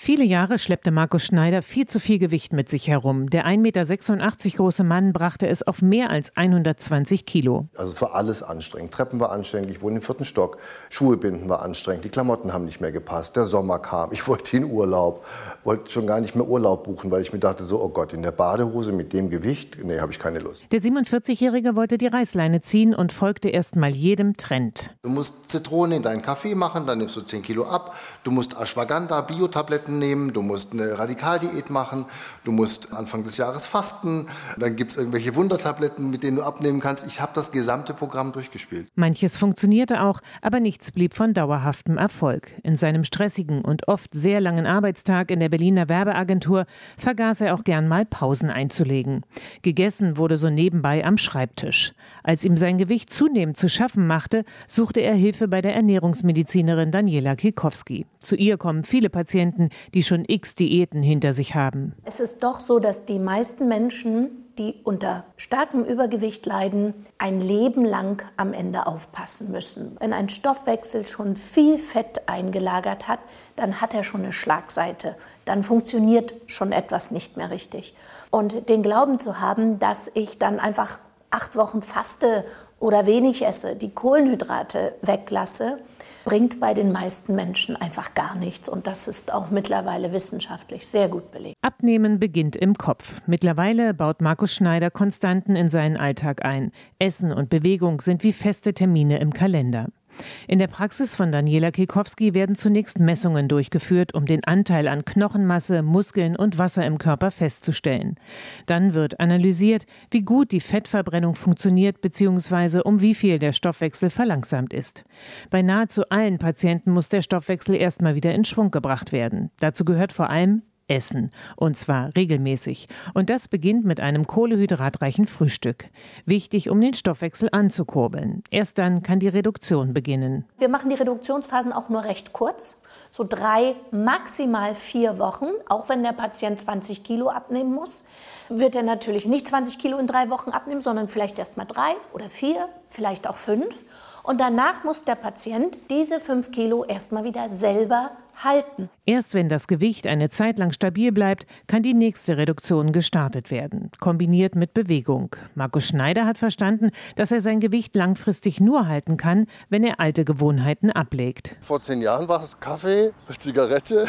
Viele Jahre schleppte Markus Schneider viel zu viel Gewicht mit sich herum. Der 1,86 Meter große Mann brachte es auf mehr als 120 Kilo. Also für alles anstrengend. Treppen war anstrengend, ich wohne im 4. Stock. Schuhe binden war anstrengend, die Klamotten haben nicht mehr gepasst. Der Sommer kam, ich wollte in Urlaub. Wollte schon gar nicht mehr Urlaub buchen, weil ich mir dachte so, oh Gott, in der Badehose mit dem Gewicht, nee, habe ich keine Lust. Der 47-Jährige wollte die Reißleine ziehen und folgte erst mal jedem Trend. Du musst Zitrone in deinen Kaffee machen, dann nimmst du 10 Kilo ab. Du musst Ashwagandha, Biotabletten nehmen, du musst eine Radikaldiät machen, du musst Anfang des Jahres fasten, dann gibt es irgendwelche Wundertabletten, mit denen du abnehmen kannst. Ich habe das gesamte Programm durchgespielt. Manches funktionierte auch, aber nichts blieb von dauerhaftem Erfolg. In seinem stressigen und oft sehr langen Arbeitstag in der Berliner Werbeagentur vergaß er auch gern mal Pausen einzulegen. Gegessen wurde so nebenbei am Schreibtisch. Als ihm sein Gewicht zunehmend zu schaffen machte, suchte er Hilfe bei der Ernährungsmedizinerin Daniela Kikowski. Zu ihr kommen viele Patienten, die schon x Diäten hinter sich haben. Es ist doch so, dass die meisten Menschen, die unter starkem Übergewicht leiden, ein Leben lang am Ende aufpassen müssen. Wenn ein Stoffwechsel schon viel Fett eingelagert hat, dann hat er schon eine Schlagseite. Dann funktioniert schon etwas nicht mehr richtig. Und den Glauben zu haben, dass ich dann einfach 8 Wochen faste oder wenig esse, die Kohlenhydrate weglasse, bringt bei den meisten Menschen einfach gar nichts. Und das ist auch mittlerweile wissenschaftlich sehr gut belegt. Abnehmen beginnt im Kopf. Mittlerweile baut Markus Schneider Konstanten in seinen Alltag ein. Essen und Bewegung sind wie feste Termine im Kalender. In der Praxis von Daniela Kikowski werden zunächst Messungen durchgeführt, um den Anteil an Knochenmasse, Muskeln und Wasser im Körper festzustellen. Dann wird analysiert, wie gut die Fettverbrennung funktioniert bzw. um wie viel der Stoffwechsel verlangsamt ist. Bei nahezu allen Patienten muss der Stoffwechsel erstmal wieder in Schwung gebracht werden. Dazu gehört vor allem Essen, und zwar regelmäßig. Und das beginnt mit einem kohlehydratreichen Frühstück. Wichtig, um den Stoffwechsel anzukurbeln. Erst dann kann die Reduktion beginnen. Wir machen die Reduktionsphasen auch nur recht kurz, so 3, maximal 4 Wochen. Auch wenn der Patient 20 Kilo abnehmen muss, wird er natürlich nicht 20 Kilo in 3 Wochen abnehmen, sondern vielleicht erst mal 3 oder 4, vielleicht auch 5. Und danach muss der Patient diese 5 Kilo erstmal wieder selber halten. Erst wenn das Gewicht eine Zeit lang stabil bleibt, kann die nächste Reduktion gestartet werden, kombiniert mit Bewegung. Markus Schneider hat verstanden, dass er sein Gewicht langfristig nur halten kann, wenn er alte Gewohnheiten ablegt. Vor 10 Jahren war es Kaffee, Zigarette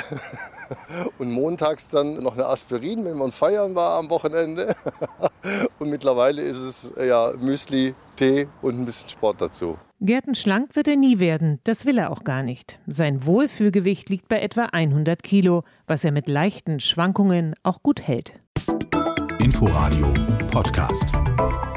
und montags dann noch eine Aspirin, wenn man feiern war am Wochenende. Und mittlerweile ist es Müsli, Tee und ein bisschen Sport dazu. Gärtenschlank wird er nie werden, das will er auch gar nicht. Sein Wohlfühlgewicht liegt bei etwa 100 Kilo, was er mit leichten Schwankungen auch gut hält. Inforadio Podcast.